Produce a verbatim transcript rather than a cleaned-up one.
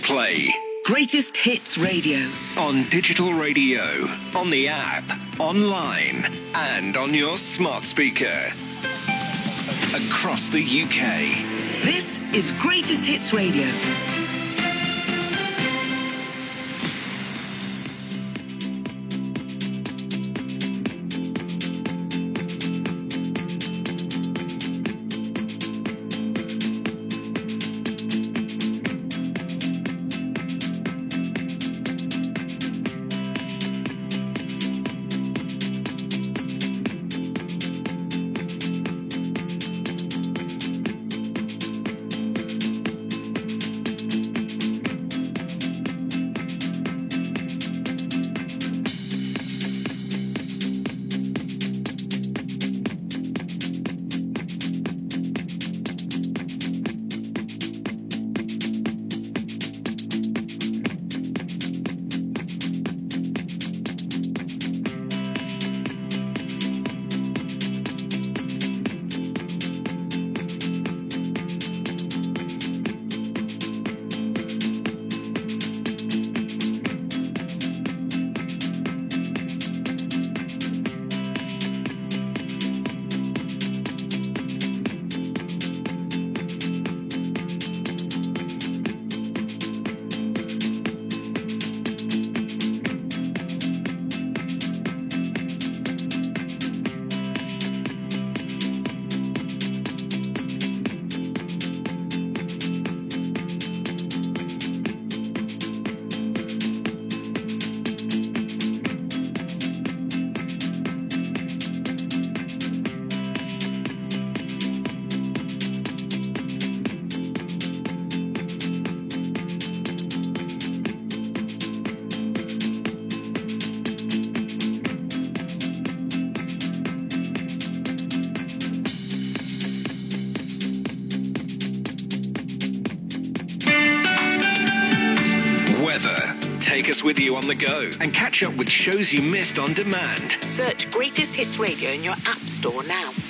play. Greatest Hits Radio. On digital radio, on the app, online, and on your smart speaker. Across the U K. This is Greatest Hits Radio. Take us with you on the go and catch up with shows you missed on demand. Search Greatest Hits Radio in your app store now.